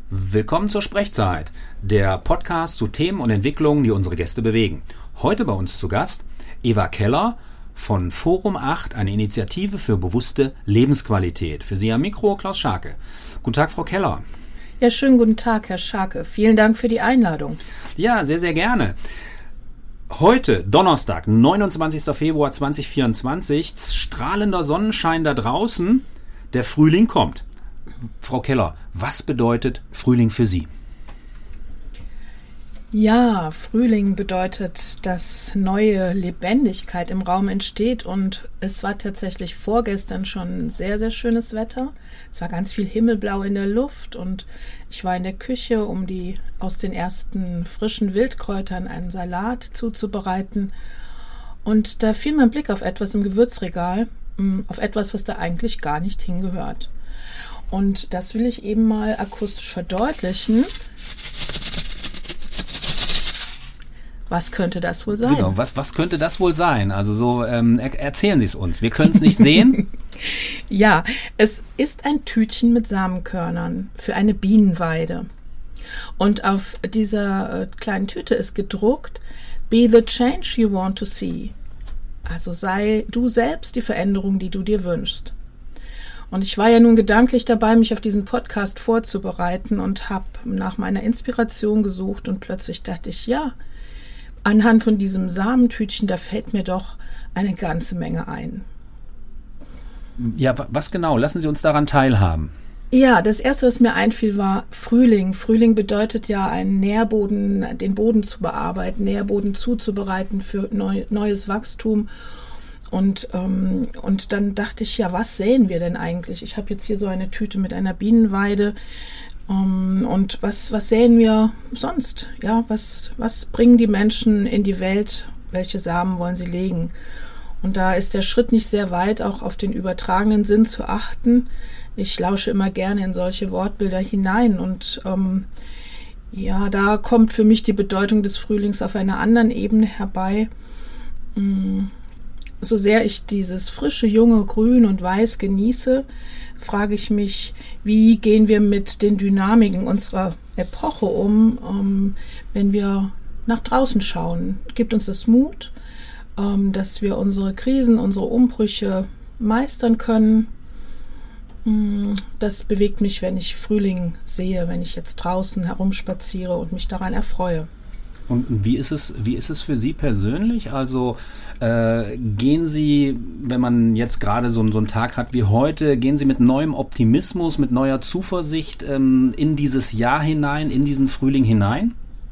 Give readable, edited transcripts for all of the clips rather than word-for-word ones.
Willkommen zur Sprechzeit, der Podcast zu Themen und Entwicklungen, die unsere Gäste bewegen. Heute bei uns zu Gast Eva Keller von Forum 8, eine Initiative für bewusste Lebensqualität. Für Sie am Mikro Klaus Scharke. Guten Tag, Frau Keller. Ja, schönen guten Tag, Herr Scharke. Vielen Dank für die Einladung. Ja, sehr, sehr gerne. Heute, Donnerstag, 29. Februar 2024, strahlender Sonnenschein da draußen, der Frühling kommt. Frau Keller, was bedeutet Frühling für Sie? Ja, Frühling bedeutet, dass neue Lebendigkeit im Raum entsteht und es war tatsächlich vorgestern schon sehr, sehr schönes Wetter. Es war ganz viel Himmelblau in der Luft und ich war in der Küche, um aus den ersten frischen Wildkräutern einen Salat zuzubereiten und da fiel mein Blick auf etwas im Gewürzregal, auf etwas, was da eigentlich gar nicht hingehört. Und das will ich eben mal akustisch verdeutlichen. Was könnte das wohl sein? Genau, was könnte das wohl sein? Also so, erzählen Sie es uns. Wir können es nicht sehen. Ja, es ist ein Tütchen mit Samenkörnern für eine Bienenweide. Und auf dieser kleinen Tüte ist gedruckt, Be the change you want to see. Also sei du selbst die Veränderung, die du dir wünschst. Und ich war ja nun gedanklich dabei, mich auf diesen Podcast vorzubereiten und habe nach meiner Inspiration gesucht und plötzlich dachte ich, ja, anhand von diesem Samentütchen, da fällt mir doch eine ganze Menge ein. Ja, was genau? Lassen Sie uns daran teilhaben. Ja, das Erste, was mir einfiel, war Frühling. Frühling bedeutet ja, einen Nährboden, den Boden zu bearbeiten, Nährboden zuzubereiten für neues Wachstum. Und dann dachte ich, ja, was säen wir denn eigentlich? Ich habe jetzt hier so eine Tüte mit einer Bienenweide. Und was säen wir sonst? Ja, was bringen die Menschen in die Welt? Welche Samen wollen sie legen? Und da ist der Schritt nicht sehr weit, auch auf den übertragenen Sinn zu achten. Ich lausche immer gerne in solche Wortbilder hinein. Und ja, da kommt für mich die Bedeutung des Frühlings auf einer anderen Ebene herbei. So sehr ich dieses frische, junge Grün und Weiß genieße, frage ich mich, wie gehen wir mit den Dynamiken unserer Epoche um, wenn wir nach draußen schauen? Gibt uns das Mut, dass wir unsere Krisen, unsere Umbrüche meistern können? Das bewegt mich, wenn ich Frühling sehe, wenn ich jetzt draußen herumspaziere und mich daran erfreue. Und wie ist es für Sie persönlich? Also gehen Sie, wenn man jetzt gerade so einen Tag hat wie heute, gehen Sie mit neuem Optimismus, mit neuer Zuversicht in dieses Jahr hinein, in diesen Frühling hinein?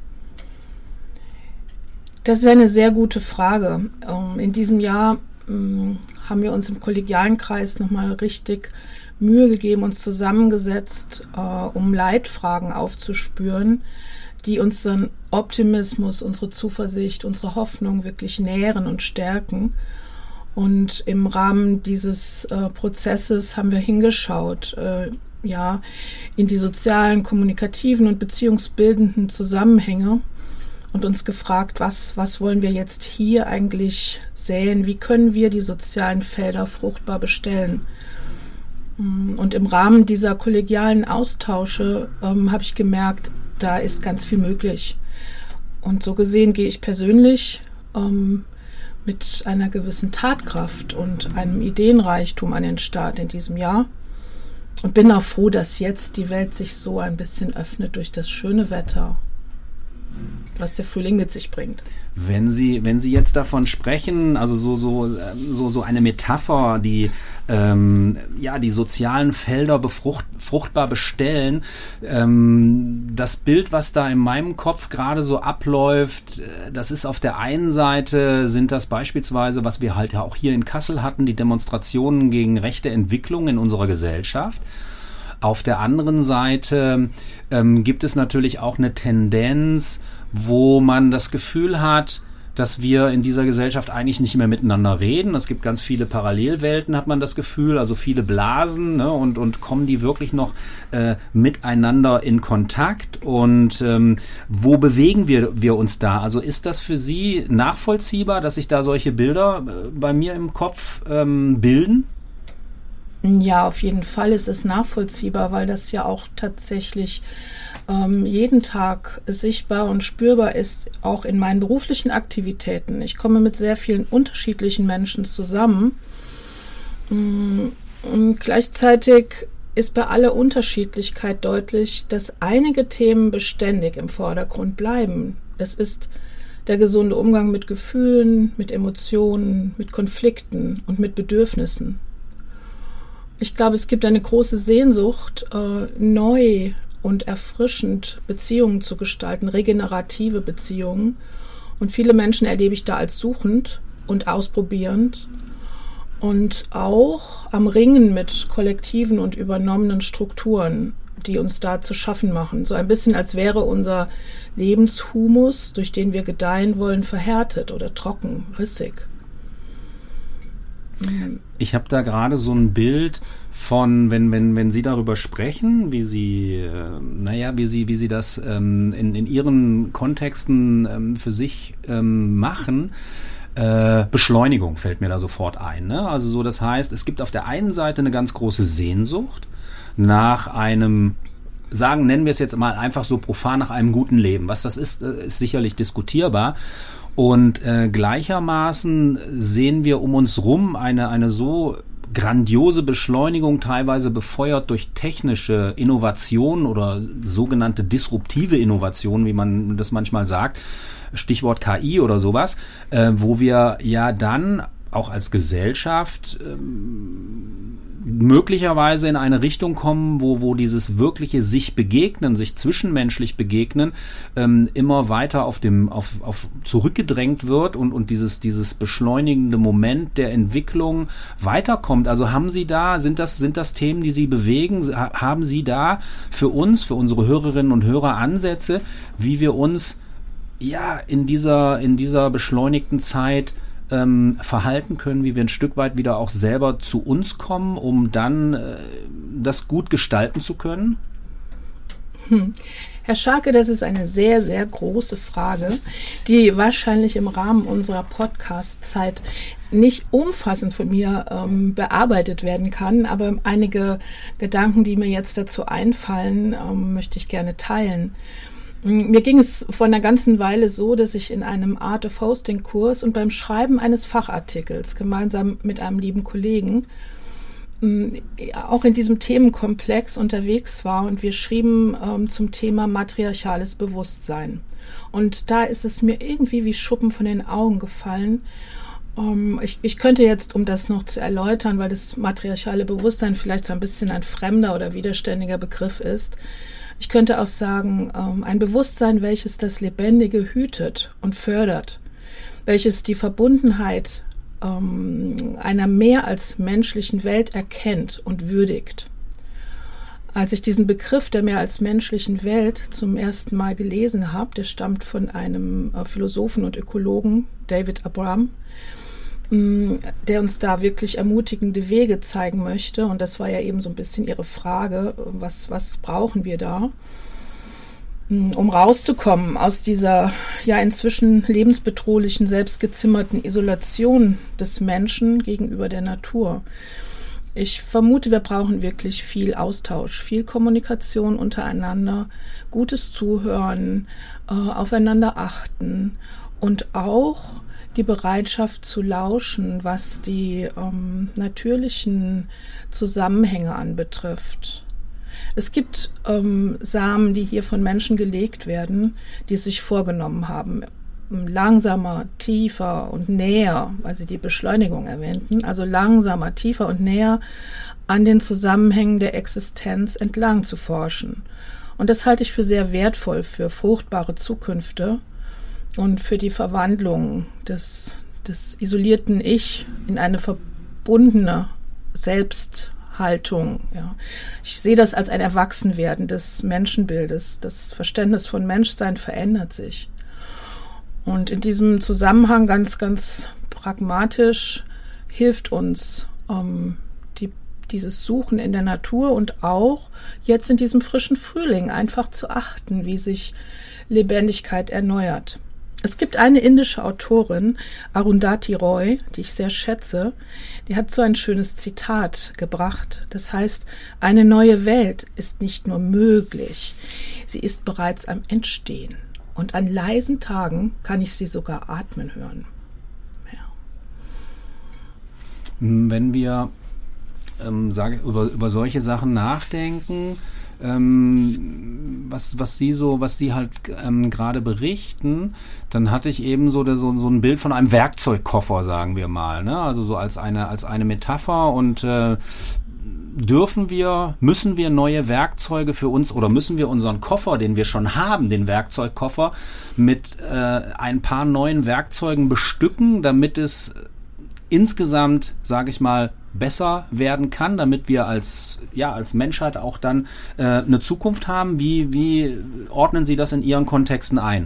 Das ist eine sehr gute Frage. In diesem Jahr haben wir uns im kollegialen Kreis nochmal richtig Mühe gegeben, uns zusammengesetzt, um Leitfragen aufzuspüren, die unseren Optimismus, unsere Zuversicht, unsere Hoffnung wirklich nähren und stärken. Und im Rahmen dieses Prozesses haben wir hingeschaut, in die sozialen, kommunikativen und beziehungsbildenden Zusammenhänge und uns gefragt, was wollen wir jetzt hier eigentlich säen? Wie können wir die sozialen Felder fruchtbar bestellen? Und im Rahmen dieser kollegialen Austausche habe ich gemerkt, da ist ganz viel möglich. Und so gesehen gehe ich persönlich mit einer gewissen Tatkraft und einem Ideenreichtum an den Start in diesem Jahr und bin auch froh, dass jetzt die Welt sich so ein bisschen öffnet durch das schöne Wetter, was der Frühling mit sich bringt. Wenn Sie jetzt davon sprechen, also so eine Metapher, die die sozialen Felder fruchtbar bestellen, das Bild, was da in meinem Kopf gerade so abläuft, das ist auf der einen Seite, sind das beispielsweise, was wir halt ja auch hier in Kassel hatten, die Demonstrationen gegen rechte Entwicklung in unserer Gesellschaft. Auf der anderen Seite gibt es natürlich auch eine Tendenz, wo man das Gefühl hat, dass wir in dieser Gesellschaft eigentlich nicht mehr miteinander reden. Es gibt ganz viele Parallelwelten, hat man das Gefühl, also viele Blasen, ne, und kommen die wirklich noch miteinander in Kontakt? Und wo bewegen wir uns da? Also ist das für Sie nachvollziehbar, dass sich da solche Bilder bei mir im Kopf bilden? Ja, auf jeden Fall ist es nachvollziehbar, weil das ja auch tatsächlich jeden Tag sichtbar und spürbar ist, auch in meinen beruflichen Aktivitäten. Ich komme mit sehr vielen unterschiedlichen Menschen zusammen. Und gleichzeitig ist bei aller Unterschiedlichkeit deutlich, dass einige Themen beständig im Vordergrund bleiben. Das ist der gesunde Umgang mit Gefühlen, mit Emotionen, mit Konflikten und mit Bedürfnissen. Ich glaube, es gibt eine große Sehnsucht, neu und erfrischend Beziehungen zu gestalten, regenerative Beziehungen. Und viele Menschen erlebe ich da als suchend und ausprobierend und auch am Ringen mit kollektiven und übernommenen Strukturen, die uns da zu schaffen machen. So ein bisschen, als wäre unser Lebenshumus, durch den wir gedeihen wollen, verhärtet oder trocken, rissig. Ich habe da gerade so ein Bild von, wenn Sie darüber sprechen, wie Sie das in Ihren Kontexten für sich machen. Beschleunigung fällt mir da sofort ein. Ne? Also so, das heißt, es gibt auf der einen Seite eine ganz große Sehnsucht nach einem, nennen wir es jetzt mal einfach so profan, nach einem guten Leben. Was das ist sicherlich diskutierbar. Und gleichermaßen sehen wir um uns rum eine so grandiose Beschleunigung, teilweise befeuert durch technische Innovationen oder sogenannte disruptive Innovationen, wie man das manchmal sagt, Stichwort KI oder sowas, wo wir ja dann auch als Gesellschaft möglicherweise in eine Richtung kommen, wo dieses wirkliche sich begegnen, sich zwischenmenschlich begegnen, immer weiter auf zurückgedrängt wird und dieses beschleunigende Moment der Entwicklung weiterkommt. Also sind das Themen, die Sie bewegen? Haben Sie da für unsere Hörerinnen und Hörer Ansätze, wie wir uns in dieser beschleunigten Zeit verhalten können, wie wir ein Stück weit wieder auch selber zu uns kommen, um dann das gut gestalten zu können? Herr Scharke, das ist eine sehr, sehr große Frage, die wahrscheinlich im Rahmen unserer Podcast-Zeit nicht umfassend von mir bearbeitet werden kann, aber einige Gedanken, die mir jetzt dazu einfallen, möchte ich gerne teilen. Mir ging es vor einer ganzen Weile so, dass ich in einem Art of Hosting Kurs und beim Schreiben eines Fachartikels gemeinsam mit einem lieben Kollegen auch in diesem Themenkomplex unterwegs war und wir schrieben zum Thema matriarchales Bewusstsein. Und da ist es mir irgendwie wie Schuppen von den Augen gefallen. Ich könnte jetzt, um das noch zu erläutern, weil das matriarchale Bewusstsein vielleicht so ein bisschen ein fremder oder widerständiger Begriff ist, ich könnte auch sagen, ein Bewusstsein, welches das Lebendige hütet und fördert, welches die Verbundenheit einer mehr als menschlichen Welt erkennt und würdigt. Als ich diesen Begriff der mehr als menschlichen Welt zum ersten Mal gelesen habe, der stammt von einem Philosophen und Ökologen, David Abram, der uns da wirklich ermutigende Wege zeigen möchte. Und das war ja eben so ein bisschen Ihre Frage, was brauchen wir da, um rauszukommen aus dieser ja inzwischen lebensbedrohlichen, selbstgezimmerten Isolation des Menschen gegenüber der Natur. Ich vermute, wir brauchen wirklich viel Austausch, viel Kommunikation untereinander, gutes Zuhören, aufeinander achten und auch die Bereitschaft zu lauschen, was die natürlichen Zusammenhänge anbetrifft. Es gibt Samen, die hier von Menschen gelegt werden, die sich vorgenommen haben, langsamer, tiefer und näher, weil Sie die Beschleunigung erwähnten, also langsamer, tiefer und näher an den Zusammenhängen der Existenz entlang zu forschen. Und das halte ich für sehr wertvoll für fruchtbare Zukünfte und für die Verwandlung des isolierten Ich in eine verbundene Selbsthaltung. Ja. Ich sehe das als ein Erwachsenwerden des Menschenbildes. Das Verständnis von Menschsein verändert sich. Und in diesem Zusammenhang ganz, ganz pragmatisch hilft uns dieses Suchen in der Natur und auch jetzt in diesem frischen Frühling einfach zu achten, wie sich Lebendigkeit erneuert. Es gibt eine indische Autorin, Arundhati Roy, die ich sehr schätze, die hat so ein schönes Zitat gebracht. Das heißt, eine neue Welt ist nicht nur möglich, sie ist bereits am Entstehen. Und an leisen Tagen kann ich sie sogar atmen hören. Ja. Wenn wir über solche Sachen nachdenken, was Sie halt gerade berichten, dann hatte ich eben so ein Bild von einem Werkzeugkoffer, sagen wir mal, ne? Also so als eine Metapher. Und müssen wir neue Werkzeuge für uns, oder müssen wir unseren Koffer, den wir schon haben, den Werkzeugkoffer, mit ein paar neuen Werkzeugen bestücken, damit es insgesamt, sage ich mal, besser werden kann, damit wir als Menschheit auch dann eine Zukunft haben? Wie ordnen Sie das in Ihren Kontexten ein?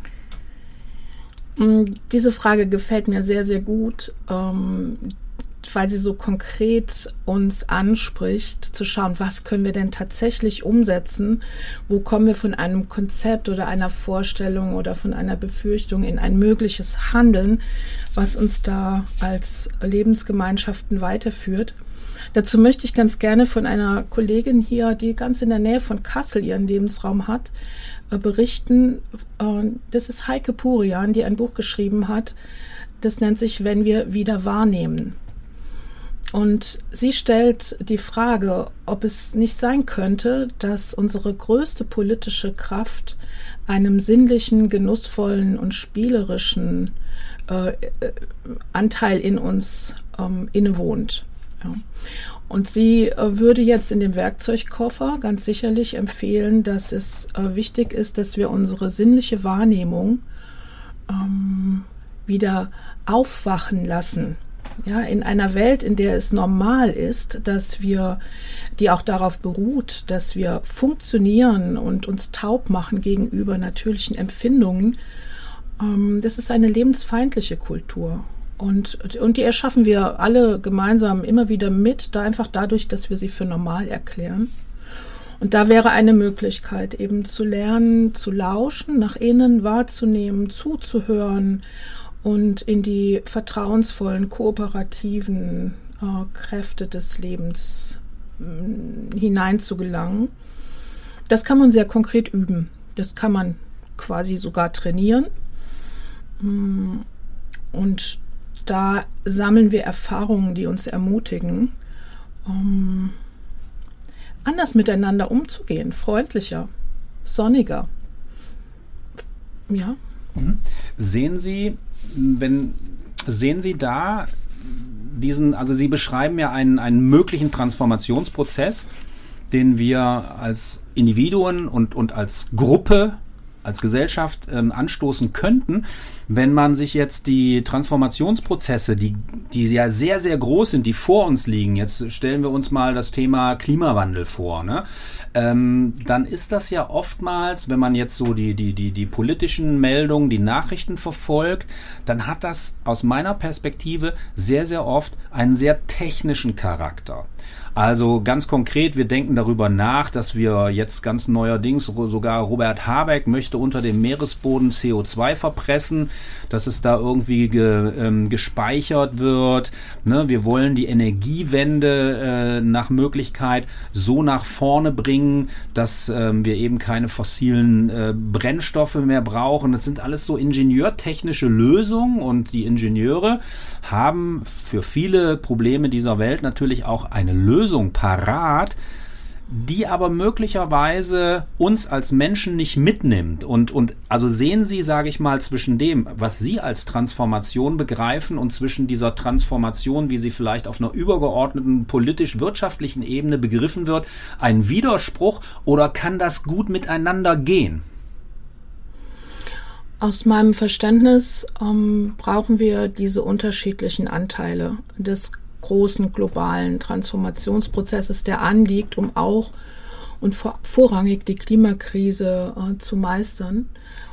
Diese Frage gefällt mir sehr, sehr gut, weil sie so konkret uns anspricht, zu schauen, was können wir denn tatsächlich umsetzen, wo kommen wir von einem Konzept oder einer Vorstellung oder von einer Befürchtung in ein mögliches Handeln, was uns da als Lebensgemeinschaften weiterführt. Dazu möchte ich ganz gerne von einer Kollegin hier, die ganz in der Nähe von Kassel ihren Lebensraum hat, berichten. Das ist Heike Purian, die ein Buch geschrieben hat, das nennt sich "Wenn wir wieder wahrnehmen". Und sie stellt die Frage, ob es nicht sein könnte, dass unsere größte politische Kraft einem sinnlichen, genussvollen und spielerischen Anteil in uns innewohnt. Ja. Und sie würde jetzt in dem Werkzeugkoffer ganz sicherlich empfehlen, dass es wichtig ist, dass wir unsere sinnliche Wahrnehmung wieder aufwachen lassen. Ja, in einer Welt, in der es normal ist, die auch darauf beruht, dass wir funktionieren und uns taub machen gegenüber natürlichen Empfindungen, das ist eine lebensfeindliche Kultur. Und die erschaffen wir alle gemeinsam immer wieder mit, einfach dadurch, dass wir sie für normal erklären. Und da wäre eine Möglichkeit, eben zu lernen, zu lauschen, nach innen wahrzunehmen, zuzuhören und in die vertrauensvollen, kooperativen Kräfte des Lebens hineinzugelangen. Das kann man sehr konkret üben. Das kann man quasi sogar trainieren. Und da sammeln wir Erfahrungen, die uns ermutigen, anders miteinander umzugehen, freundlicher, sonniger. Ja. Sehen Sie da also Sie beschreiben ja einen möglichen Transformationsprozess, den wir als Individuen und als Gruppe, als Gesellschaft anstoßen könnten, wenn man sich jetzt die Transformationsprozesse, die ja sehr, sehr groß sind, die vor uns liegen, jetzt stellen wir uns mal das Thema Klimawandel vor, ne? Dann ist das ja oftmals, wenn man jetzt so die politischen Meldungen, die Nachrichten verfolgt, dann hat das aus meiner Perspektive sehr, sehr oft einen sehr technischen Charakter. Also ganz konkret, wir denken darüber nach, dass wir jetzt ganz neuerdings, sogar Robert Habeck möchte unter dem Meeresboden CO2 verpressen, dass es da irgendwie gespeichert wird. Ne? Wir wollen die Energiewende nach Möglichkeit so nach vorne bringen, dass wir eben keine fossilen Brennstoffe mehr brauchen. Das sind alles so ingenieurtechnische Lösungen, und die Ingenieure haben für viele Probleme dieser Welt natürlich auch eine Lösung parat, die aber möglicherweise uns als Menschen nicht mitnimmt. Und also sehen Sie, sage ich mal, zwischen dem, was Sie als Transformation begreifen, und zwischen dieser Transformation, wie sie vielleicht auf einer übergeordneten politisch-wirtschaftlichen Ebene begriffen wird, einen Widerspruch, oder kann das gut miteinander gehen? Aus meinem Verständnis brauchen wir diese unterschiedlichen Anteile des großen globalen Transformationsprozesses, der anliegt, um auch und vorrangig die Klimakrise zu meistern.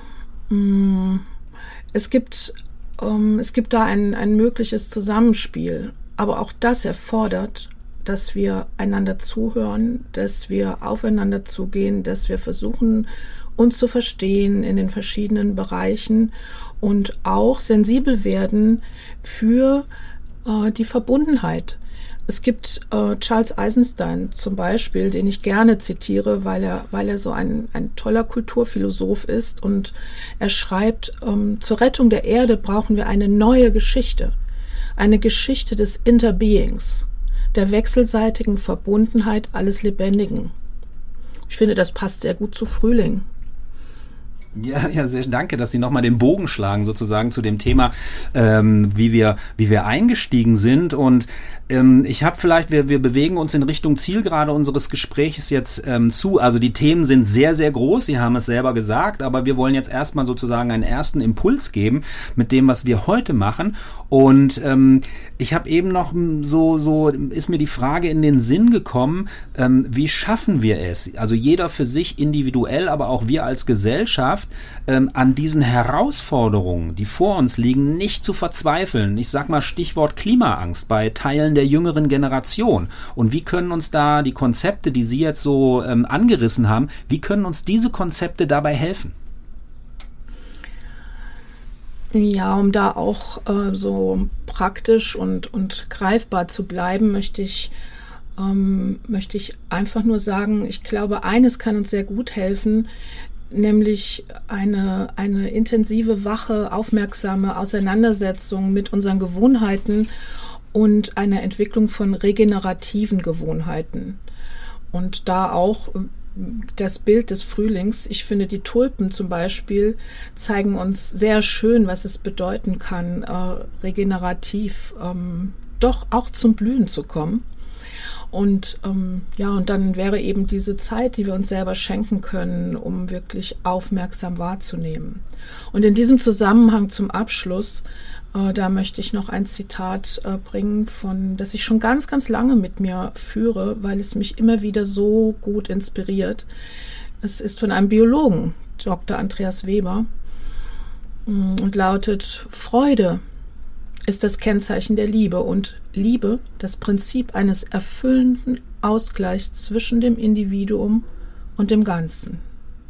Es gibt da ein mögliches Zusammenspiel, aber auch das erfordert, dass wir einander zuhören, dass wir aufeinander zugehen, dass wir versuchen, uns zu verstehen in den verschiedenen Bereichen und auch sensibel werden für die Verbundenheit. Es gibt Charles Eisenstein zum Beispiel, den ich gerne zitiere, weil er so ein toller Kulturphilosoph ist, und er schreibt, zur Rettung der Erde brauchen wir eine neue Geschichte. Eine Geschichte des Interbeings, der wechselseitigen Verbundenheit alles Lebendigen. Ich finde, das passt sehr gut zu Frühling. Ja, sehr danke, dass Sie nochmal den Bogen schlagen sozusagen zu dem Thema, wie wir eingestiegen sind. Und ich habe vielleicht, wir bewegen uns in Richtung Zielgerade unseres Gesprächs jetzt zu. Also die Themen sind sehr, sehr groß, Sie haben es selber gesagt, aber wir wollen jetzt erstmal sozusagen einen ersten Impuls geben mit dem, was wir heute machen. Und ich habe eben noch so ist mir die Frage in den Sinn gekommen, wie schaffen wir es, also jeder für sich individuell, aber auch wir als Gesellschaft, an diesen Herausforderungen, die vor uns liegen, nicht zu verzweifeln. Ich sag mal Stichwort Klimaangst bei Teilen der jüngeren Generation. Und wie können uns da die Konzepte, die Sie jetzt so angerissen haben, wie können uns diese Konzepte dabei helfen? Ja, um da auch so praktisch und greifbar zu bleiben, möchte ich einfach nur sagen, ich glaube, eines kann uns sehr gut helfen, nämlich eine intensive, wache, aufmerksame Auseinandersetzung mit unseren Gewohnheiten und eine Entwicklung von regenerativen Gewohnheiten. Und da auch das Bild des Frühlings. Ich finde, die Tulpen zum Beispiel zeigen uns sehr schön, was es bedeuten kann, regenerativ doch auch zum Blühen zu kommen. Und und dann wäre eben diese Zeit, die wir uns selber schenken können, um wirklich aufmerksam wahrzunehmen. Und in diesem Zusammenhang zum Abschluss, da möchte ich noch ein Zitat bringen, das ich schon ganz, ganz lange mit mir führe, weil es mich immer wieder so gut inspiriert. Es ist von einem Biologen, Dr. Andreas Weber, und lautet: Freude ist das Kennzeichen der Liebe und Liebe das Prinzip eines erfüllenden Ausgleichs zwischen dem Individuum und dem Ganzen.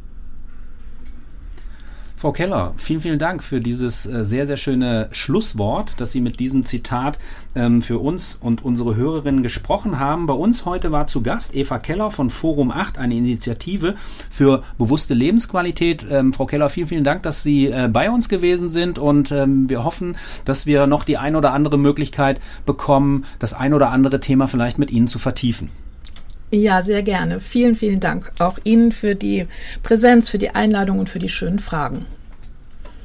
Frau Keller, vielen, vielen Dank für dieses sehr, sehr schöne Schlusswort, dass Sie mit diesem Zitat für uns und unsere Hörerinnen gesprochen haben. Bei uns heute war zu Gast Eva Keller von Forum 8, eine Initiative für bewusste Lebensqualität. Frau Keller, vielen, vielen Dank, dass Sie bei uns gewesen sind, und wir hoffen, dass wir noch die ein oder andere Möglichkeit bekommen, das ein oder andere Thema vielleicht mit Ihnen zu vertiefen. Ja, sehr gerne. Vielen, vielen Dank auch Ihnen für die Präsenz, für die Einladung und für die schönen Fragen.